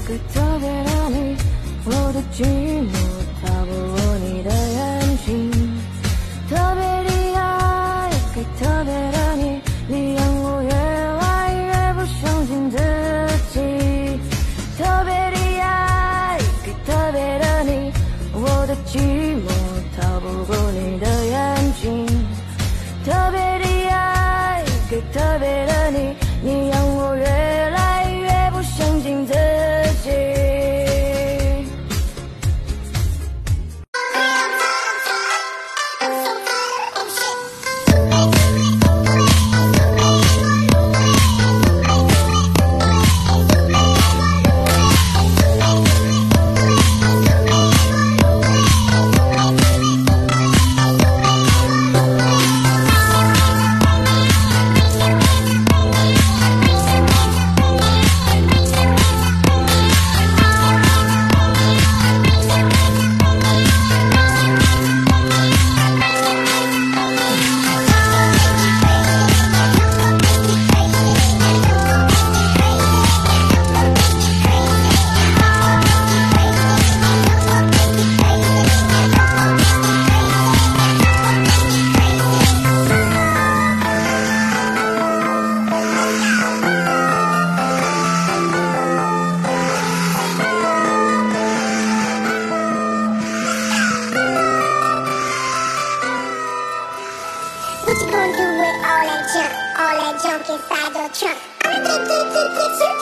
个特别的你，我的寂寞逃不过你的眼睛。特别的爱给特别的你，你让我越来越不相信自己。特别的爱给特别的你，我的寂寞逃不过你的眼睛。特别的爱给特别的你，你让我越来越不相信自己。 What you gonna do with all that junk inside your trunk? I'm addicted to